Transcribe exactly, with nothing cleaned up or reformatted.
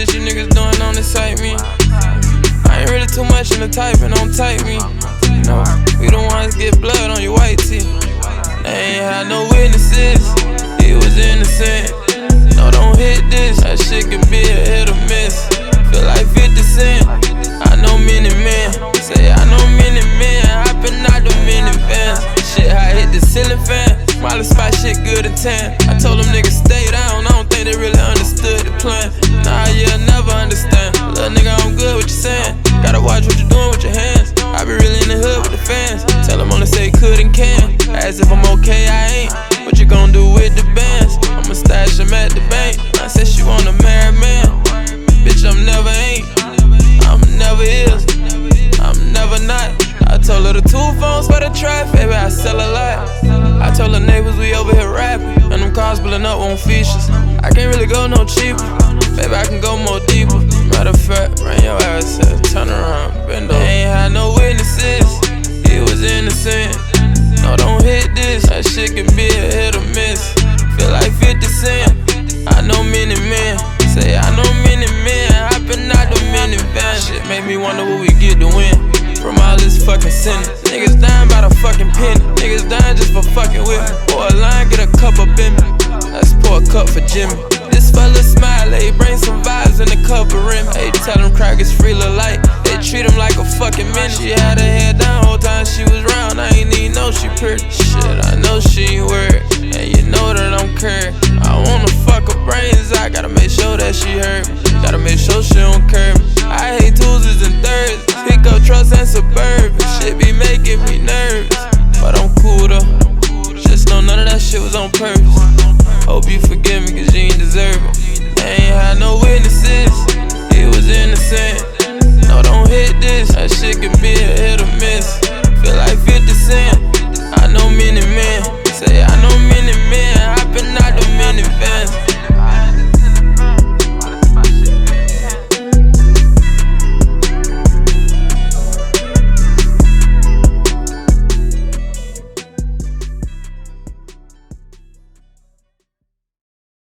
shit you niggas doing on this site me. I ain't really too much in the typing, don't type me. No, we the ones get blood on your white tee. They ain't had no witnesses, he was innocent. No, don't hit this, that shit can be a hit or miss. Feel like fifty cent, I know many men. Say I know many men, hopping out the minivans. Shit, I hit the ceiling fan, Miley spot shit good at ten. I told them niggas stay down, I don't think they really understood the plan. Nah, you'll never understand. Little nigga, I'm good what you saying. Gotta watch what you doing with your hands. I be really in the hood with the fans. Tell them only say could and can. As if I'm okay, I ain't. What you gon' do with the bands? I'ma stash them at the bank. I said she want a married man. Bitch, I'm never ain't. I'm never is. I'm never not. I told her the two phones for the trap, baby, I sell a lot. I told her neighbors we over here rapping, and them cars pulling up on features. I can't really go no cheaper, baby, I can go more deeper. Matter of fact, bring your ass here, turn around, bend over. They ain't had no witnesses, he was innocent. No, don't hit this, that shit can be a hit or miss. Feel like fifty cent, I know many men. Say I know many men, hopping out the minivan. Shit make me wonder what we get to win from all this fucking sinning. Niggas dying by the fucking penny, niggas dying just for fucking with me. Pour a line, get a cup up in me, let's pour a cup for Jimmy. This fella smile, he bring some vibes in the cup of rim. Hey, tell them crackers free little light, they treat him like a fucking minute. She had her head down whole time she was round, I ain't even know she pretty. Shit, I know she ain't weird, and you know that I'm curved. I wanna fuck her brains, I gotta make sure that she heard me. Gotta make sure she don't curb me. I hate Tuesdays and Thursdays, pick up trucks and Suburban. Shit be making me nervous, but I'm cool though. Just know none of that shit was on purpose. Hope you forgive me cause you ain't deserve it. They ain't had no witnesses, he was innocent. No, don't hit this, that shit can be a hit or miss. Feel like